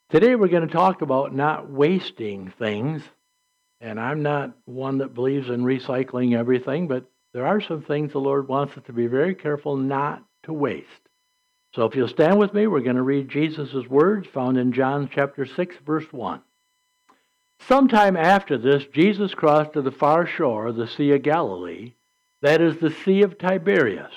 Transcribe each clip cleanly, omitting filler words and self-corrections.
Today we're going to talk about not wasting things, and I'm not one that believes in recycling everything, but there are some things the Lord wants us to be very careful not to waste. So if you'll stand with me, we're going to read Jesus' words found in John chapter 6, verse 1. Sometime after this, Jesus crossed to the far shore of the Sea of Galilee, that is the Sea of Tiberias.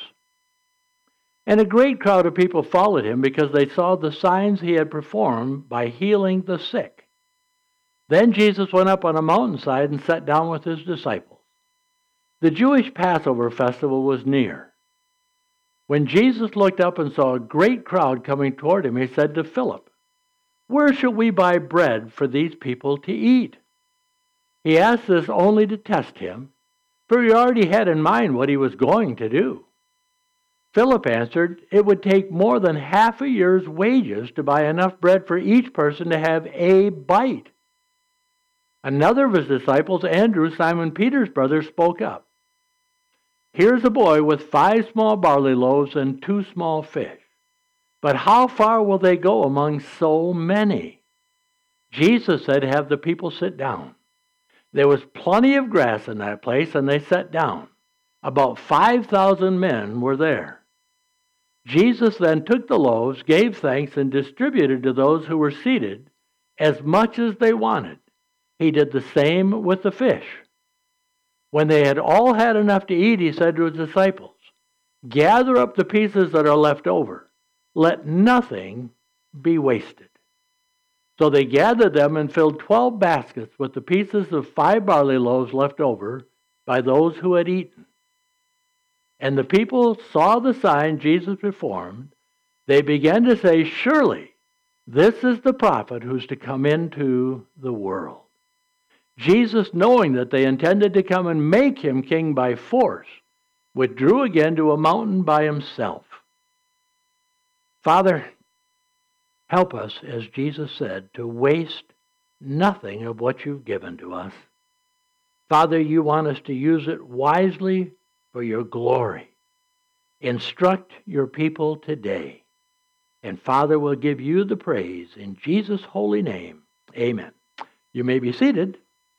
And a great crowd of people followed him because they saw the signs he had performed by healing the sick. Then Jesus went up on a mountainside and sat down with his disciples. The Jewish Passover festival was near. When Jesus looked up and saw a great crowd coming toward him, he said to Philip, "Where shall we buy bread for these people to eat?" He asked this only to test him, for he already had in mind what he was going to do. Philip answered, "It would take more than half a year's wages to buy enough bread for each person to have a bite." Another of his disciples, Andrew, Simon Peter's brother, spoke up. "Here's a boy with 5 small barley loaves and 2 small fish. But how far will they go among so many?" Jesus said, "Have the people sit down." There was plenty of grass in that place, and they sat down. About 5,000 men were there. Jesus then took the loaves, gave thanks, and distributed to those who were seated as much as they wanted. He did the same with the fish. When they had all had enough to eat, he said to his disciples, "Gather up the pieces that are left over. Let nothing be wasted." So they gathered them and filled 12 baskets with the pieces of 5 barley loaves left over by those who had eaten. And the people saw the sign Jesus performed. They began to say, "Surely this is the prophet who's to come into the world." Jesus, knowing that they intended to come and make him king by force, withdrew again to a mountain by himself. Father, help us, as Jesus said, to waste nothing of what you've given to us. Father, you want us to use it wisely for your glory. Instruct your people today. And Father, will give you the praise in Jesus' holy name. Amen. You may be seated.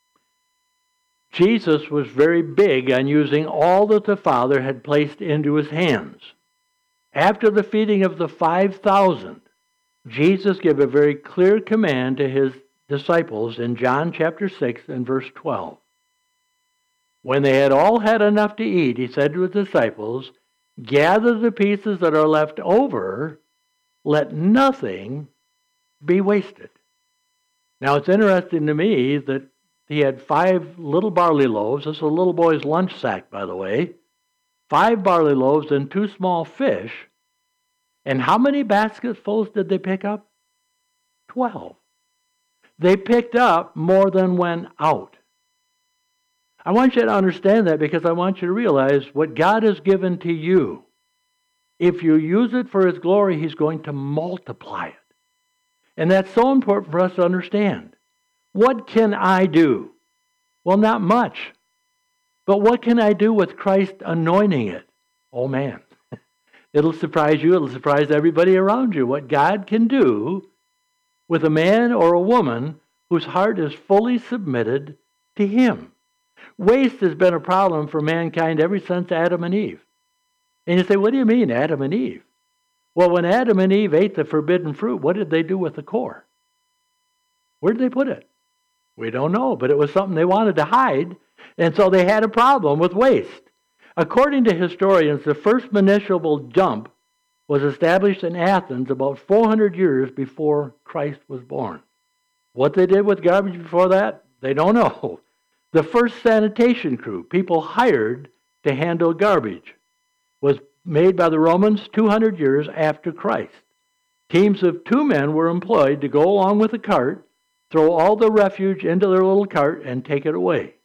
Jesus was very big on using all that the Father had placed into his hands. After the feeding of the 5,000, Jesus gave a very clear command to his disciples in John chapter 6 and verse 12. When they had all had enough to eat, he said to his disciples, "Gather the pieces that are left over, let nothing be wasted." Now it's interesting to me that he had 5 little barley loaves. This is a little boy's lunch sack, by the way. 5 barley loaves and 2 small fish. And how many basketfuls did they pick up? 12. They picked up more than went out. I want you to understand that because I want you to realize what God has given to you. If you use it for his glory, he's going to multiply it. And that's so important for us to understand. What can I do? Well, not much. But what can I do with Christ anointing it? Oh, man. It'll surprise you. It'll surprise everybody around you. What God can do with a man or a woman whose heart is fully submitted to him. Waste has been a problem for mankind ever since Adam and Eve. And you say, what do you mean, Adam and Eve? Well, when Adam and Eve ate the forbidden fruit, what did they do with the core? Where did they put it? We don't know, but it was something they wanted to hide, and so they had a problem with waste. According to historians, the first municipal dump was established in Athens about 400 years before Christ was born. What they did with garbage before that, they don't know. The first sanitation crew, people hired to handle garbage, was made by the Romans 200 years after Christ. Teams of 2 men were employed to go along with a cart, throw all the refuse into their little cart, and take it away.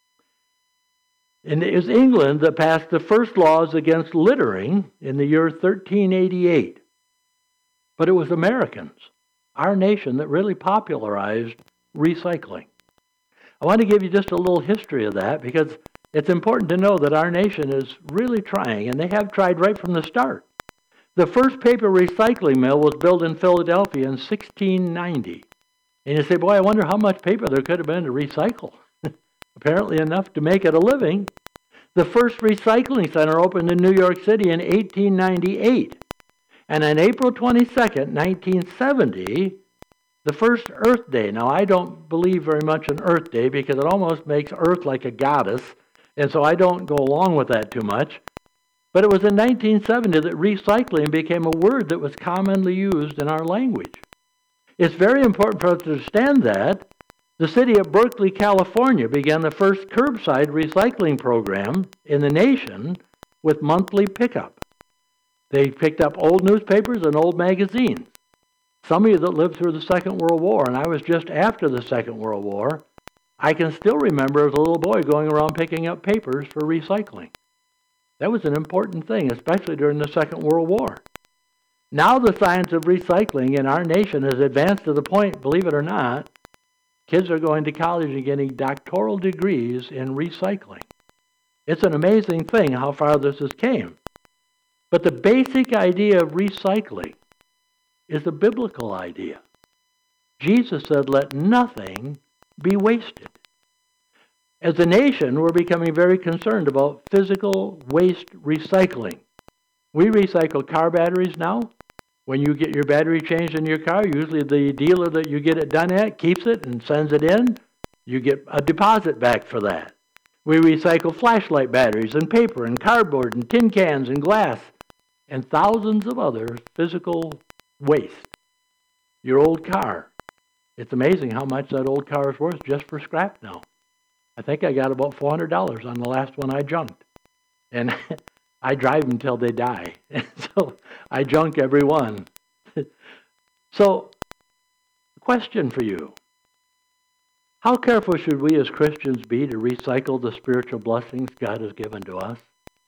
And it was England that passed the first laws against littering in the year 1388. But it was Americans, our nation, that really popularized recycling. I want to give you just a little history of that because it's important to know that our nation is really trying, and they have tried right from the start. The first paper recycling mill was built in Philadelphia in 1690. And you say, boy, I wonder how much paper there could have been to recycle. Apparently enough to make it a living. The first recycling center opened in New York City in 1898. And on April 22nd, 1970, the first Earth Day. Now, I don't believe very much in Earth Day because it almost makes Earth like a goddess. And so I don't go along with that too much. But it was in 1970 that recycling became a word that was commonly used in our language. It's very important for us to understand that. The city of Berkeley, California began the first curbside recycling program in the nation with monthly pickup. They picked up old newspapers and old magazines. Some of you that lived through the Second World War, and I was just after the Second World War, I can still remember as a little boy going around picking up papers for recycling. That was an important thing, especially during the Second World War. Now the science of recycling in our nation has advanced to the point, believe it or not, kids are going to college and getting doctoral degrees in recycling. It's an amazing thing how far this has came. But the basic idea of recycling is a biblical idea. Jesus said, let nothing be wasted. As a nation, we're becoming very concerned about physical waste recycling. We recycle car batteries now. When you get your battery changed in your car, usually the dealer that you get it done at keeps it and sends it in. You get a deposit back for that. We recycle flashlight batteries and paper and cardboard and tin cans and glass and thousands of other physical waste. Your old car. It's amazing how much that old car is worth just for scrap now. I think I got about $400 on the last one I junked. And I drive them until they die. So I junk every one. So, question for you. How careful should we as Christians be to recycle the spiritual blessings God has given to us?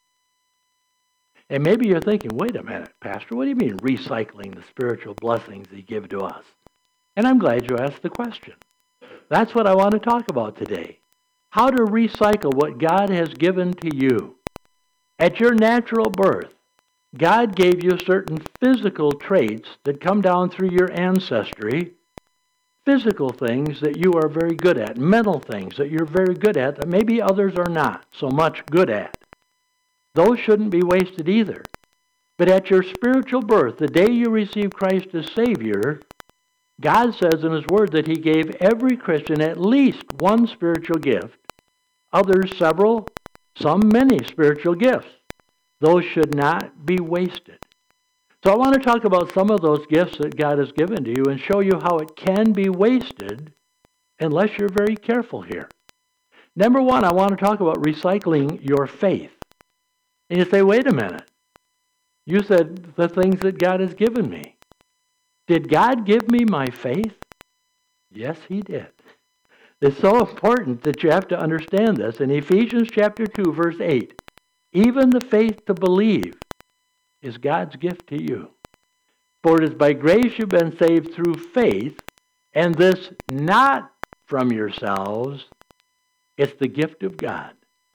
And maybe you're thinking, wait a minute, Pastor, what do you mean recycling the spiritual blessings He gives to us? And I'm glad you asked the question. That's what I want to talk about today. How to recycle what God has given to you. At your natural birth, God gave you certain physical traits that come down through your ancestry, physical things that you are very good at, mental things that you're very good at that maybe others are not so much good at. Those shouldn't be wasted either. But at your spiritual birth, the day you receive Christ as Savior, God says in His Word that He gave every Christian at least one spiritual gift, others several, some many spiritual gifts. Those should not be wasted. So I want to talk about some of those gifts that God has given to you and show you how it can be wasted unless you're very careful here. Number one, I want to talk about recycling your faith. And you say, wait a minute. You said the things that God has given me. Did God give me my faith? Yes, He did. It's so important that you have to understand this. In Ephesians chapter 2, verse 8, even the faith to believe is God's gift to you. For it is by grace you've been saved through faith, and this not from yourselves. It's the gift of God.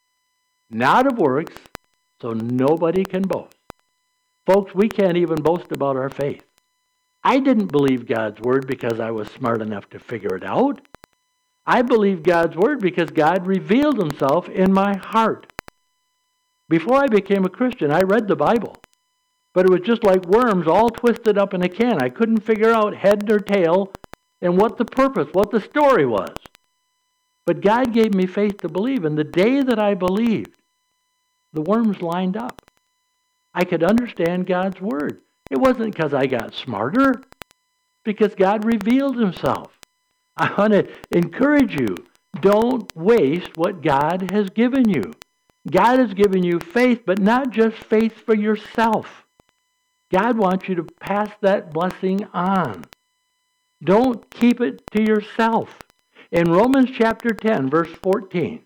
Not of works, so nobody can boast. Folks, we can't even boast about our faith. I didn't believe God's word because I was smart enough to figure it out. I believe God's word because God revealed Himself in my heart. Before I became a Christian, I read the Bible. But it was just like worms all twisted up in a can. I couldn't figure out head or tail and what the purpose, what the story was. But God gave me faith to believe. And the day that I believed, the worms lined up. I could understand God's word. It wasn't because I got smarter, because God revealed Himself. I want to encourage you, don't waste what God has given you. God has given you faith, but not just faith for yourself. God wants you to pass that blessing on. Don't keep it to yourself. In Romans chapter 10, verse 14,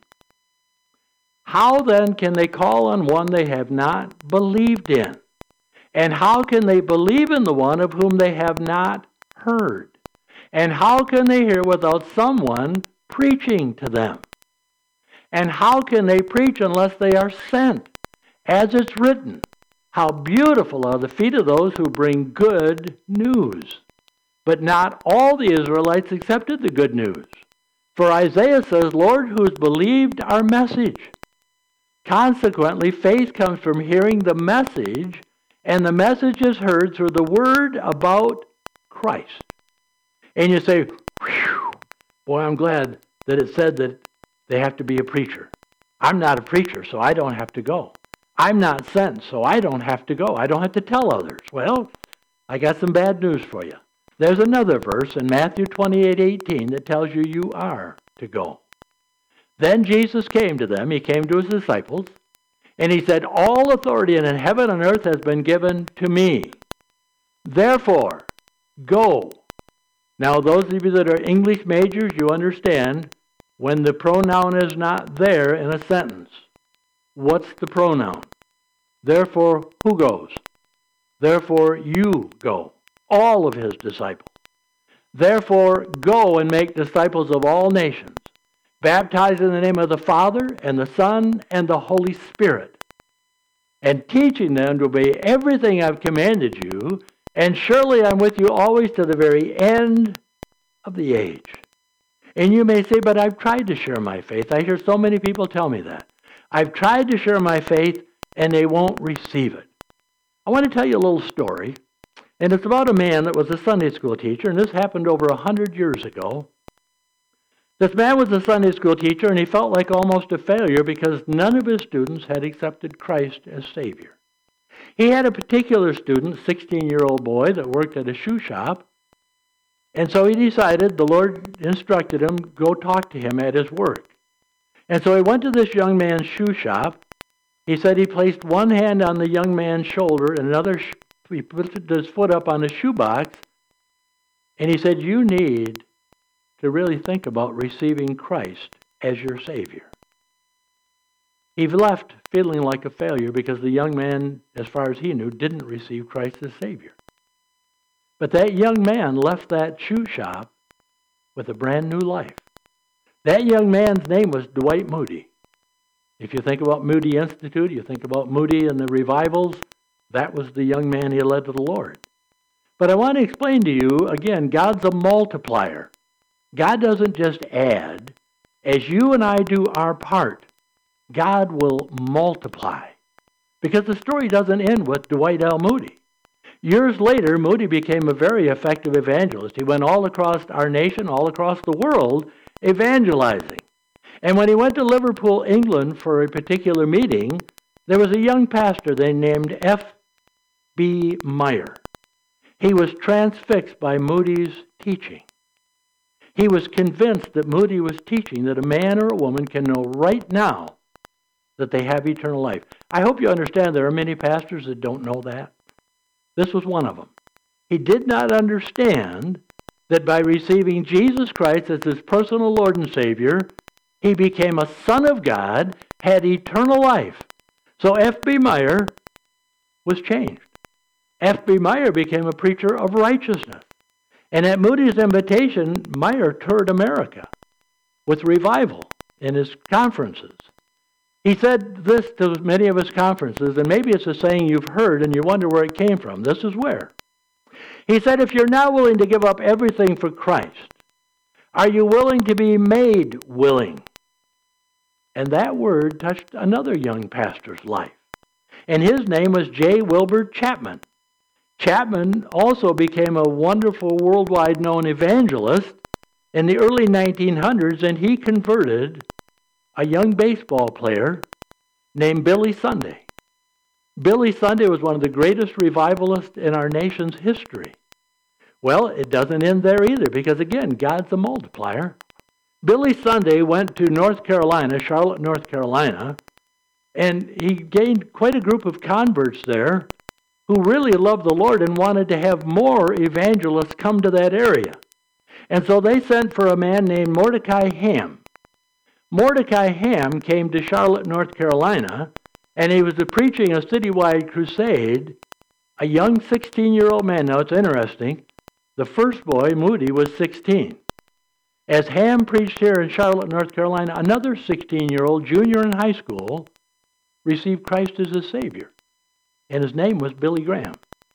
how then can they call on one they have not believed in? And how can they believe in the one of whom they have not heard? And how can they hear without someone preaching to them? And how can they preach unless they are sent? As it's written, How beautiful are the feet of those who bring good news. But not all the Israelites accepted the good news. For Isaiah says, Lord, who has believed our message? Consequently, faith comes from hearing the message, and the message is heard through the word about Christ. And you say, whew, boy, I'm glad that it said that they have to be a preacher. I'm not a preacher, so I don't have to go. I'm not sent, so I don't have to go. I don't have to tell others. Well, I got some bad news for you. There's another verse in Matthew 28:18 that tells you you are to go. Then Jesus came to them. He came to his disciples, and he said, all authority in heaven and earth has been given to me. Therefore, go. Now, those of you that are English majors, you understand when the pronoun is not there in a sentence. What's the pronoun? Therefore, who goes? Therefore, you go. All of his disciples. Therefore, go and make disciples of all nations, baptize in the name of the Father and the Son and the Holy Spirit, and teaching them to obey everything I've commanded you, and surely I'm with you always to the very end of the age. And you may say, but I've tried to share my faith. I hear so many people tell me that. I've tried to share my faith, and they won't receive it. I want to tell you a little story, and it's about a man that was a Sunday school teacher, and this happened over 100 years ago. This man was a Sunday school teacher, and he felt like almost a failure because none of his students had accepted Christ as Savior. He had a particular student, 16-year-old boy, that worked at a shoe shop, and so he decided, the Lord instructed him, go talk to him at his work. And so he went to this young man's shoe shop. He said he placed one hand on the young man's shoulder and he put his foot up on the shoebox, and he said, you need to really think about receiving Christ as your Savior. He left feeling like a failure because the young man, as far as he knew, didn't receive Christ as Savior. But that young man left that shoe shop with a brand new life. That young man's name was Dwight Moody. If you think about Moody Institute, you think about Moody and the revivals, that was the young man he led to the Lord. But I want to explain to you, again, God's a multiplier. God doesn't just add. As you and I do our part, God will multiply. Because the story doesn't end with Dwight L. Moody. Years later, Moody became a very effective evangelist. He went all across our nation, all across the world, evangelizing. And when he went to Liverpool, England for a particular meeting, there was a young pastor they named F.B. Meyer. He was transfixed by Moody's teaching. He was convinced that Moody was teaching that a man or a woman can know right now that they have eternal life. I hope you understand there are many pastors that don't know that. This was one of them. He did not understand that by receiving Jesus Christ as his personal Lord and Savior, he became a son of God, had eternal life. So F.B. Meyer was changed. F.B. Meyer became a preacher of righteousness. And at Moody's invitation, Meyer toured America with revival in his conferences. He said this to many of his conferences, and maybe it's a saying you've heard and you wonder where it came from. This is where. He said, if you're now willing to give up everything for Christ, are you willing to be made willing? And that word touched another young pastor's life. And his name was J. Wilbur Chapman. Chapman also became a wonderful worldwide known evangelist in the early 1900s, and he converted a young baseball player named Billy Sunday. Billy Sunday was one of the greatest revivalists in our nation's history. Well, it doesn't end there either, because again, God's a multiplier. Billy Sunday went to North Carolina, Charlotte, North Carolina, and he gained quite a group of converts there who really loved the Lord and wanted to have more evangelists come to that area. And so they sent for a man named Mordecai Ham. Mordecai Ham came to Charlotte, North Carolina, and he was preaching a citywide crusade, a young 16-year-old man. Now, it's interesting. The first boy, Moody, was 16. As Ham preached here in Charlotte, North Carolina, another 16-year-old junior in high school received Christ as his Savior. and his name was Billy Graham.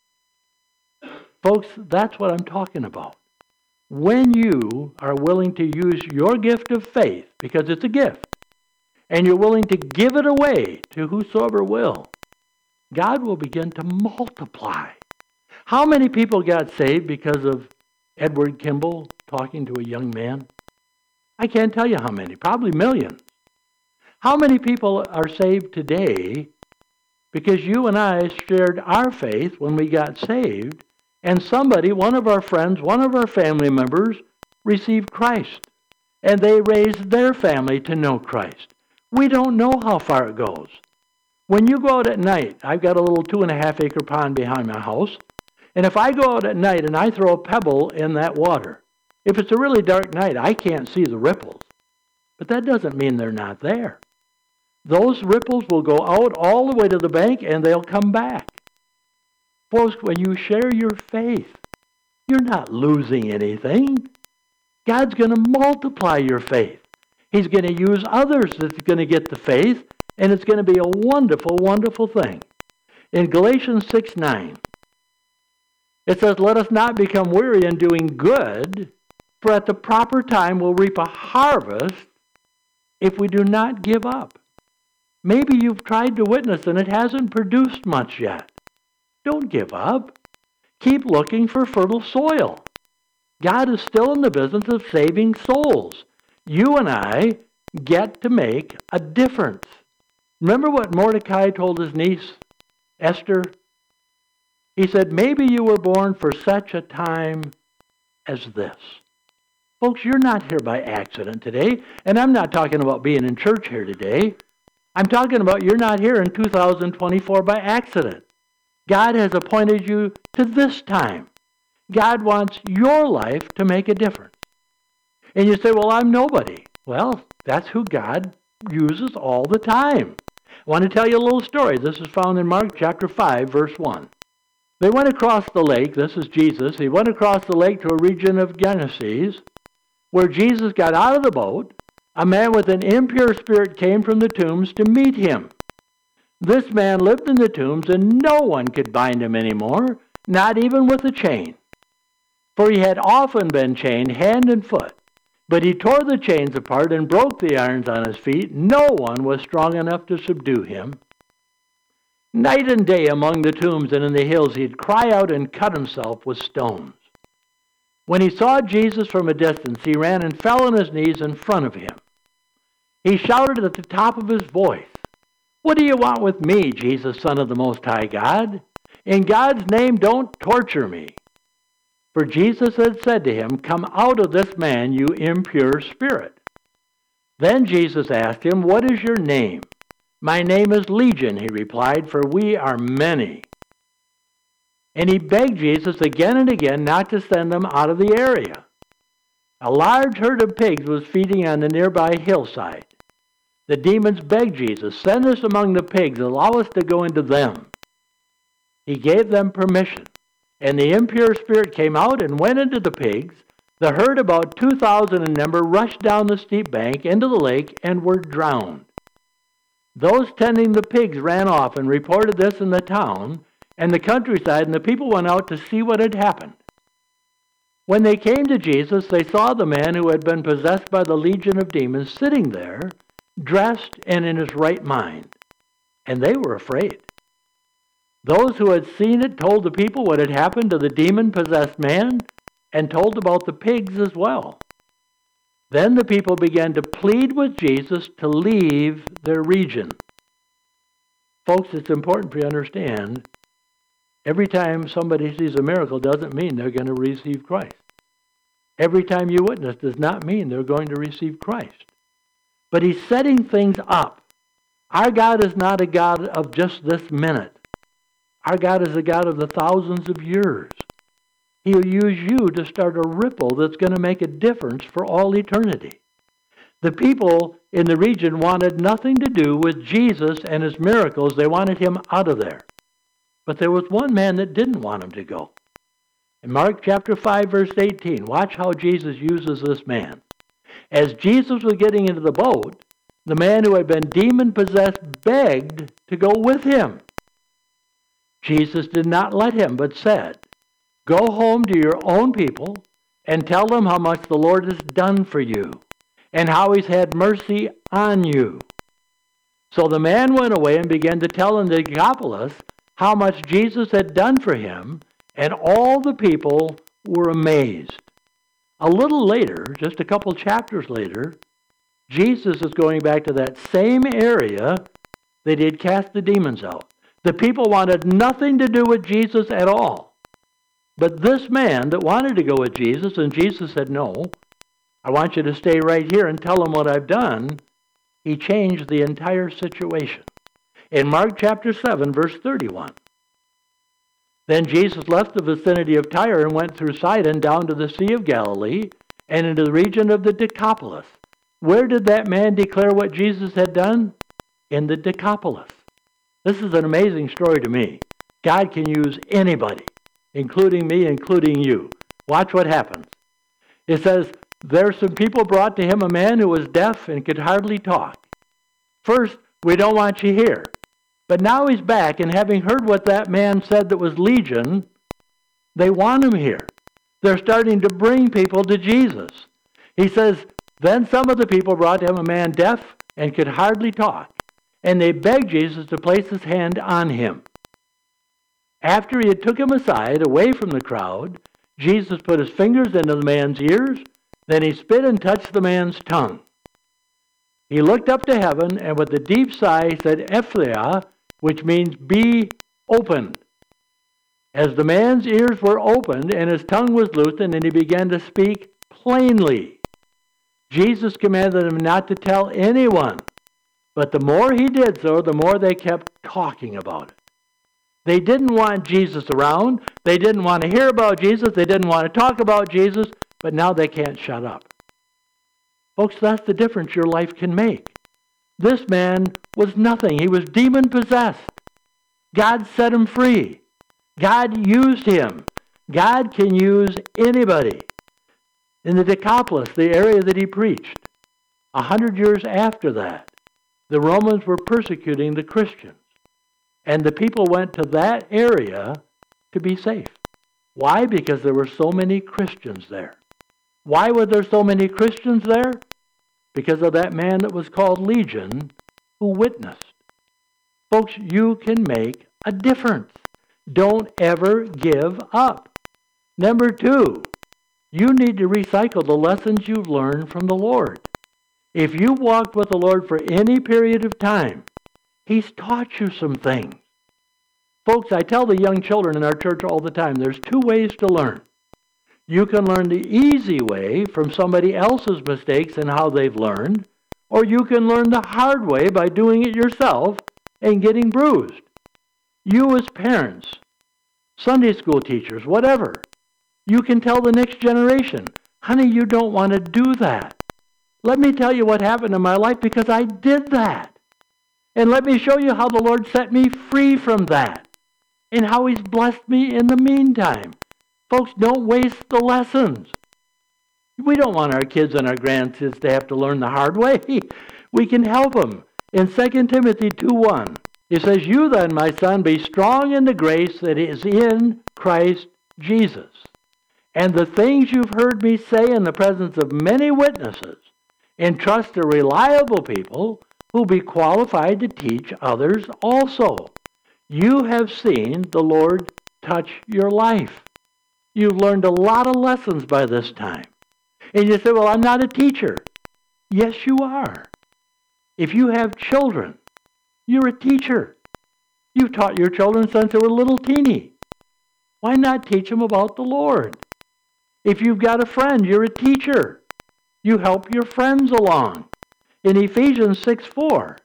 Folks, that's what I'm talking about. When you are willing to use your gift of faith, because it's a gift, and you're willing to give it away to whosoever will, God will begin to multiply. How many people got saved because of Edward Kimball talking to a young man? I can't tell you how many, probably millions. How many people are saved today because you and I shared our faith when we got saved, and somebody, one of our friends, one of our family members, received Christ, and they raised their family to know Christ? We don't know how far it goes. When you go out at night, I've got a little 2.5-acre pond behind my house, and if I go out at night and I throw a pebble in that water, if it's a really dark night, I can't see the ripples. But that doesn't mean they're not there. Those ripples will go out all the way to the bank and they'll come back. Folks, when you share your faith, you're not losing anything. God's going to multiply your faith. He's going to use others that's going to get the faith, and it's going to be a wonderful, wonderful thing. In Galatians 6:9, it says, "Let us not become weary in doing good, for at the proper time we'll reap a harvest if we do not give up." Maybe you've tried to witness and it hasn't produced much yet. Don't give up. Keep looking for fertile soil. God is still in the business of saving souls. You and I get to make a difference. Remember what Mordecai told his niece, Esther? He said, maybe you were born for such a time as this. Folks, you're not here by accident today, and I'm not talking about being in church here today. I'm talking about you're not here in 2024 by accident. God has appointed you to this time. God wants your life to make a difference. And you say, well, I'm nobody. Well, that's who God uses all the time. I want to tell you a little story. This is found in Mark chapter 5, verse 1. They went across the lake. This is Jesus. He went across the lake to a region of Gennesaret, where Jesus got out of the boat. A man with an impure spirit came from the tombs to meet him. This man lived in the tombs, and no one could bind him anymore, not even with a chain. For he had often been chained hand and foot. But he tore the chains apart and broke the irons on his feet. No one was strong enough to subdue him. Night and day among the tombs and in the hills, he'd cry out and cut himself with stones. When he saw Jesus from a distance, he ran and fell on his knees in front of him. He shouted at the top of his voice, "What do you want with me, Jesus, Son of the Most High God? In God's name, don't torture me." For Jesus had said to him, "Come out of this man, you impure spirit." Then Jesus asked him, "What is your name?" "My name is Legion," he replied, "for we are many." And he begged Jesus again and again not to send them out of the area. A large herd of pigs was feeding on the nearby hillside. The demons begged Jesus, "Send us among the pigs, allow us to go into them." He gave them permission, and the impure spirit came out and went into the pigs. The herd, about 2,000 in number, rushed down the steep bank into the lake and were drowned. Those tending the pigs ran off and reported this in the town and the countryside, and the people went out to see what had happened. When they came to Jesus, they saw the man who had been possessed by the legion of demons sitting there, dressed and in his right mind, and they were afraid. Those who had seen it told the people what had happened to the demon-possessed man and told about the pigs as well. Then the people began to plead with Jesus to leave their region. Folks, it's important for you to understand, every time somebody sees a miracle doesn't mean they're going to receive Christ. Every time you witness does not mean they're going to receive Christ. But he's setting things up. Our God is not a God of just this minute. Our God is a God of the thousands of years. He'll use you to start a ripple that's going to make a difference for all eternity. The people in the region wanted nothing to do with Jesus and his miracles. They wanted him out of there. But there was one man that didn't want him to go. In Mark chapter 5, verse 18, watch how Jesus uses this man. As Jesus was getting into the boat, the man who had been demon-possessed begged to go with him. Jesus did not let him, but said, "Go home to your own people and tell them how much the Lord has done for you and how he's had mercy on you." So the man went away and began to tell in the Decapolis how much Jesus had done for him, and all the people were amazed. A little later, just a couple chapters later, Jesus is going back to that same area that he had cast the demons out. The people wanted nothing to do with Jesus at all. But this man that wanted to go with Jesus, and Jesus said, "No, I want you to stay right here and tell them what I've done," he changed the entire situation. In Mark chapter 7, verse 31, "Then Jesus left the vicinity of Tyre and went through Sidon down to the Sea of Galilee and into the region of the Decapolis." Where did that man declare what Jesus had done? In the Decapolis. This is an amazing story to me. God can use anybody, including me, including you. Watch what happens. It says, "There some people brought to him a man who was deaf and could hardly talk. First, we don't want you here. But now he's back, and having heard what that man said that was legion, they want him here." They're starting to bring people to Jesus. He says, "Then some of the people brought to him a man deaf and could hardly talk, and they begged Jesus to place his hand on him. After he had took him aside, away from the crowd, Jesus put his fingers into the man's ears, then he spit and touched the man's tongue. He looked up to heaven, and with a deep sigh said, 'Ephphatha,' which means 'be opened.' As the man's ears were opened, and his tongue was loosened, and he began to speak plainly. Jesus commanded him not to tell anyone, but the more he did so, the more they kept talking about it. They didn't want Jesus around. They didn't want to hear about Jesus. They didn't want to talk about Jesus, but now they can't shut up. Folks, that's the difference your life can make. This man was nothing. He was demon-possessed. God set him free. God used him. God can use anybody. In the Decapolis, the area that he preached, 100 years after that, the Romans were persecuting the Christians. And the people went to that area to be safe. Why? Because there were so many Christians there. Why were there so many Christians there? Because of that man that was called Legion who witnessed. Folks, you can make a difference. Don't ever give up. Number 2, you need to recycle the lessons you've learned from the Lord. If you've walked with the Lord for any period of time, He's taught you some things. Folks, I tell the young children in our church all the time, there's 2 ways to learn. You can learn the easy way from somebody else's mistakes and how they've learned, or you can learn the hard way by doing it yourself and getting bruised. You as parents, Sunday school teachers, whatever, you can tell the next generation, honey, you don't want to do that. Let me tell you what happened in my life because I did that. And let me show you how the Lord set me free from that and how He's blessed me in the meantime. Folks, don't waste the lessons. We don't want our kids and our grandkids to have to learn the hard way. We can help them. In 2 Timothy 2:1, it says, "You then, my son, be strong in the grace that is in Christ Jesus. And the things you've heard me say in the presence of many witnesses, entrust to reliable people who be qualified to teach others also. You have seen the Lord touch your life. You've learned a lot of lessons by this time. And you say, well, I'm not a teacher. Yes, you are. If you have children, you're a teacher. You've taught your children since they were little teeny. Why not teach them about the Lord? If you've got a friend, you're a teacher. You help your friends along. In Ephesians 6:4,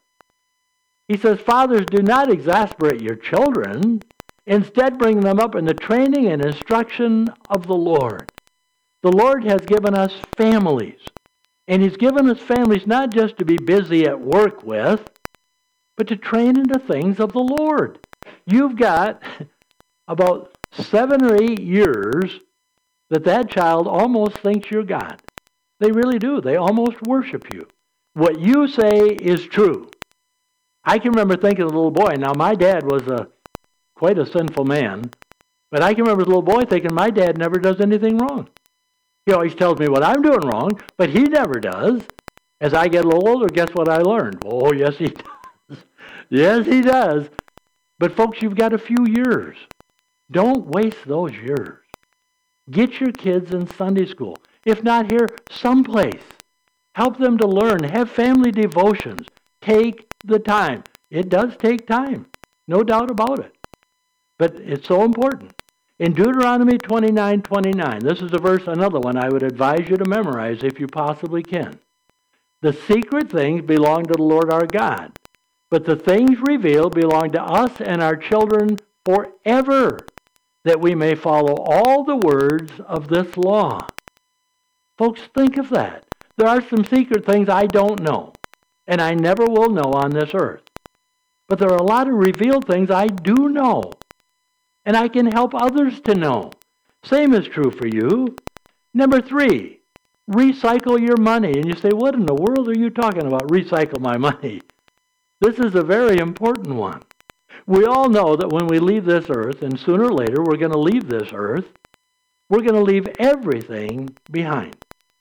he says, fathers, do not exasperate your children. Instead, bring them up in the training and instruction of the Lord. The Lord has given us families. And He's given us families not just to be busy at work with, but to train into things of the Lord. You've got about 7 or 8 years that child almost thinks you're God. They really do. They almost worship you. What you say is true. I can remember thinking as a little boy, now my dad was quite a sinful man. But I can remember as a little boy thinking, my dad never does anything wrong. He always tells me what I'm doing wrong, but he never does. As I get a little older, guess what I learned? Oh, yes, he does. Yes, he does. But folks, you've got a few years. Don't waste those years. Get your kids in Sunday school. If not here, someplace. Help them to learn. Have family devotions. Take the time. It does take time. No doubt about it. But it's so important. In Deuteronomy 29:29, this is a verse, another one I would advise you to memorize if you possibly can. The secret things belong to the Lord our God, but the things revealed belong to us and our children forever, that we may follow all the words of this law. Folks, think of that. There are some secret things I don't know, and I never will know on this earth. But there are a lot of revealed things I do know, and I can help others to know. Same is true for you. Number 3, recycle your money. And you say, what in the world are you talking about, recycle my money? This is a very important one. We all know that when we leave this earth, and sooner or later we're going to leave this earth, we're going to leave everything behind.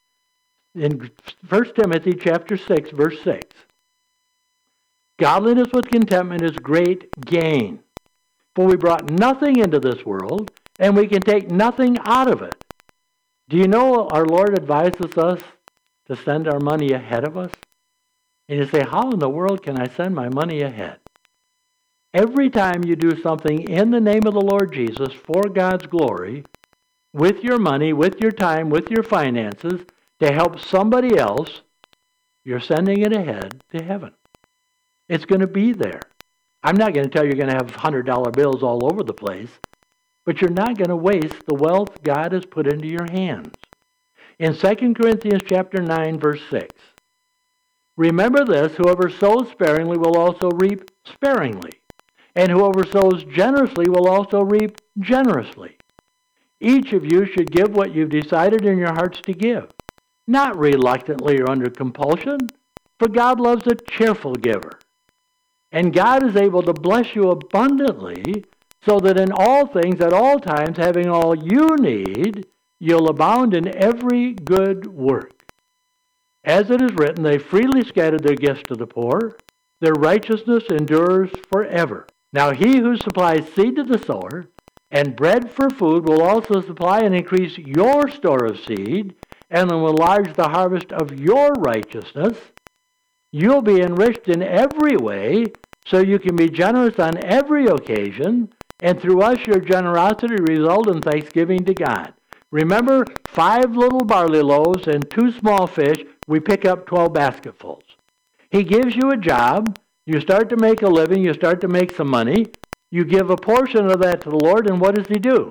In 1 Timothy chapter 6, verse 6, godliness with contentment is great gain. For we brought nothing into this world, and we can take nothing out of it. Do you know our Lord advises us to send our money ahead of us? And you say, how in the world can I send my money ahead? Every time you do something in the name of the Lord Jesus for God's glory, with your money, with your time, with your finances, to help somebody else, you're sending it ahead to heaven. It's going to be there. I'm not going to tell you you're going to have $100 bills all over the place, but you're not going to waste the wealth God has put into your hands. In 2 Corinthians chapter 9, verse 6, remember this, whoever sows sparingly will also reap sparingly, and whoever sows generously will also reap generously. Each of you should give what you've decided in your hearts to give, not reluctantly or under compulsion, for God loves a cheerful giver. And God is able to bless you abundantly, so that in all things, at all times, having all you need, you'll abound in every good work. As it is written, they freely scattered their gifts to the poor. Their righteousness endures forever. Now he who supplies seed to the sower and bread for food will also supply and increase your store of seed, and will enlarge the harvest of your righteousness. You'll be enriched in every way, so you can be generous on every occasion, and through us your generosity result in thanksgiving to God. Remember, 5 little barley loaves and 2 small fish, we pick up 12 basketfuls. He gives you a job, you start to make a living, you start to make some money, you give a portion of that to the Lord, and what does he do?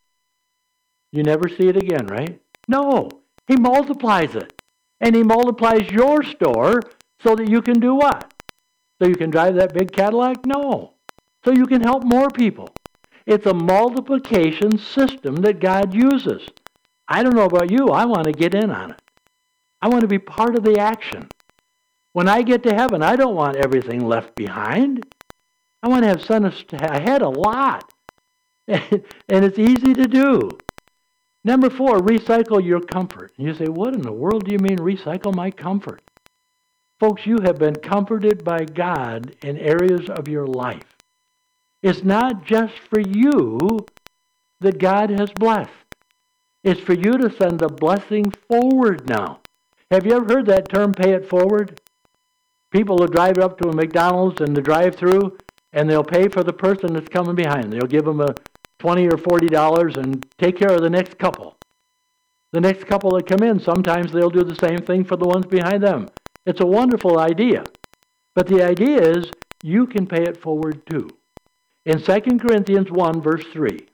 You never see it again, right? No, he multiplies it. And he multiplies your store so that you can do what? So you can drive that big Cadillac? No. So you can help more people. It's a multiplication system that God uses. I don't know about you, I want to get in on it. I want to be part of the action. When I get to heaven, I don't want everything left behind. I want to have sent ahead a lot. And it's easy to do. Number 4, recycle your comfort. And you say, what in the world do you mean recycle my comfort? Folks, you have been comforted by God in areas of your life. It's not just for you that God has blessed. It's for you to send the blessing forward now. Have you ever heard that term, pay it forward? People will drive up to a McDonald's in the drive-thru, and they'll pay for the person that's coming behind. They'll give them a $20 or $40 and take care of the next couple. The next couple that come in, sometimes they'll do the same thing for the ones behind them. It's a wonderful idea. But the idea is you can pay it forward too. In 2 Corinthians 1, verse 3,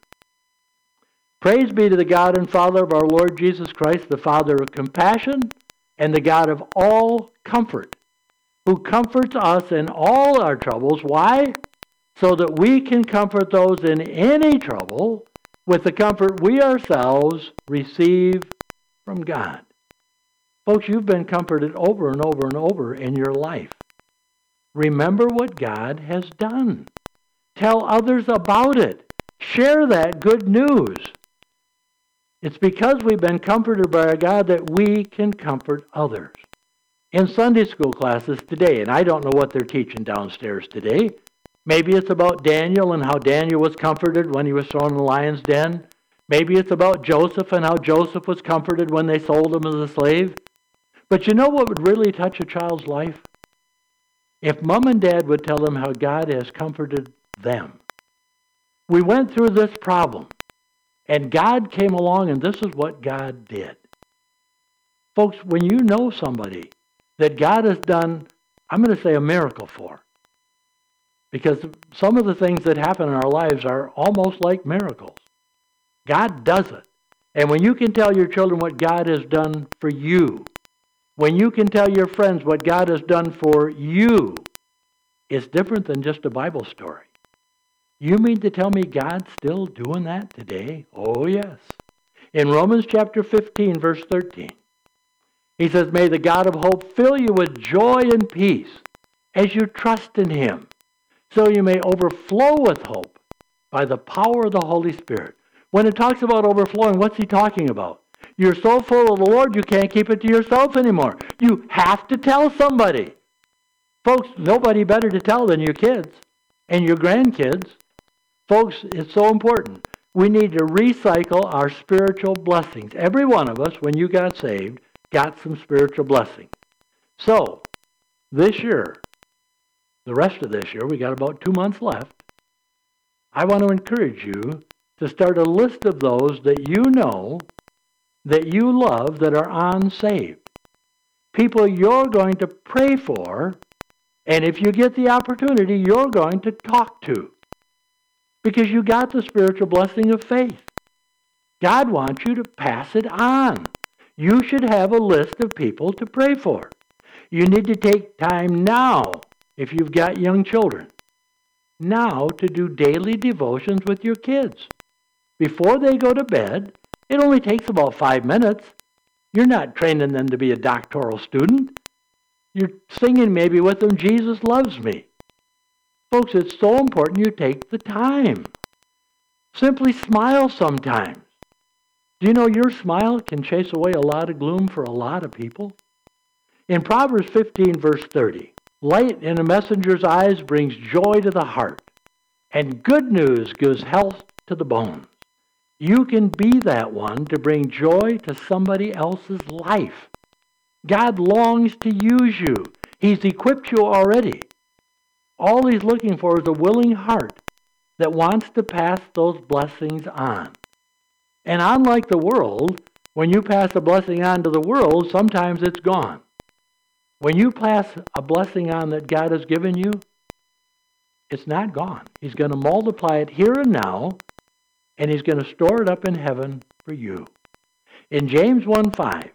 praise be to the God and Father of our Lord Jesus Christ, the Father of compassion and the God of all comfort, who comforts us in all our troubles. Why? So that we can comfort those in any trouble with the comfort we ourselves receive from God. Folks, you've been comforted over and over and over in your life. Remember what God has done. Tell others about it. Share that good news. It's because we've been comforted by our God that we can comfort others. In Sunday school classes today, and I don't know what they're teaching downstairs today, maybe it's about Daniel and how Daniel was comforted when he was thrown in the lion's den. Maybe it's about Joseph and how Joseph was comforted when they sold him as a slave. But you know what would really touch a child's life? If mom and dad would tell them how God has comforted them. We went through this problem, and God came along, and this is what God did. Folks, when you know somebody that God has done, I'm going to say a miracle for, because some of the things that happen in our lives are almost like miracles. God does it. And when you can tell your children what God has done for you, when you can tell your friends what God has done for you, it's different than just a Bible story. You mean to tell me God's still doing that today? Oh, yes. In Romans chapter 15, verse 13, he says, "May the God of hope fill you with joy and peace as you trust in him, so you may overflow with hope by the power of the Holy Spirit." When it talks about overflowing, what's he talking about? You're so full of the Lord, you can't keep it to yourself anymore. You have to tell somebody. Folks, nobody better to tell than your kids and your grandkids. Folks, it's so important. We need to recycle our spiritual blessings. Every one of us, when you got saved, got some spiritual blessings. So, this year, the rest of this year, we got about 2 months left, I want to encourage you to start a list of those that you know, that you love, that are unsaved. People you're going to pray for, and if you get the opportunity, you're going to talk to. Because you got the spiritual blessing of faith. God wants you to pass it on. You should have a list of people to pray for. You need to take time now, if you've got young children, now to do daily devotions with your kids. Before they go to bed, it only takes about 5 minutes. You're not training them to be a doctoral student. You're singing maybe with them, "Jesus loves me." Folks, it's so important you take the time. Simply smile sometimes. Do you know your smile can chase away a lot of gloom for a lot of people? In Proverbs 15, verse 30, "Light in a messenger's eyes brings joy to the heart, and good news gives health to the bones." You can be that one to bring joy to somebody else's life. God longs to use you. He's equipped you already. All he's looking for is a willing heart that wants to pass those blessings on. And unlike the world, when you pass a blessing on to the world, sometimes it's gone. When you pass a blessing on that God has given you, it's not gone. He's going to multiply it here and now, and he's going to store it up in heaven for you. In James 1:5,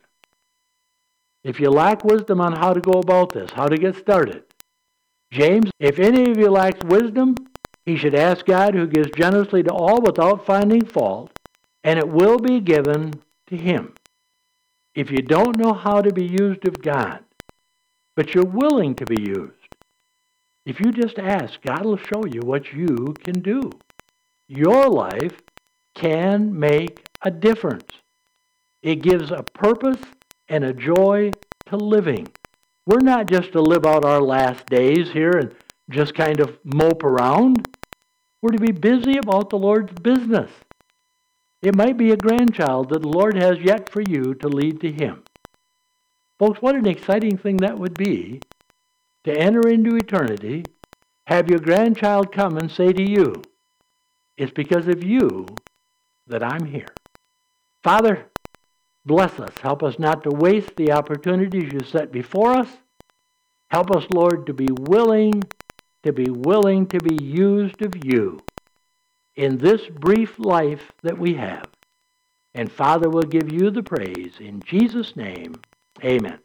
if you lack wisdom on how to go about this, how to get started, James, "If any of you lacks wisdom, he should ask God, who gives generously to all without finding fault, and it will be given to him." If you don't know how to be used of God, but you're willing to be used, if you just ask, God will show you what you can do. Your life can make a difference. It gives a purpose and a joy to living. We're not just to live out our last days here and just kind of mope around. We're to be busy about the Lord's business. It might be a grandchild that the Lord has yet for you to lead to him. Folks, what an exciting thing that would be to enter into eternity, have your grandchild come and say to you, "It's because of you that I'm here." Father, bless us. Help us not to waste the opportunities you set before us. Help us, Lord, to be willing to be used of you in this brief life that we have. And Father, we'll give you the praise. In Jesus' name, amen.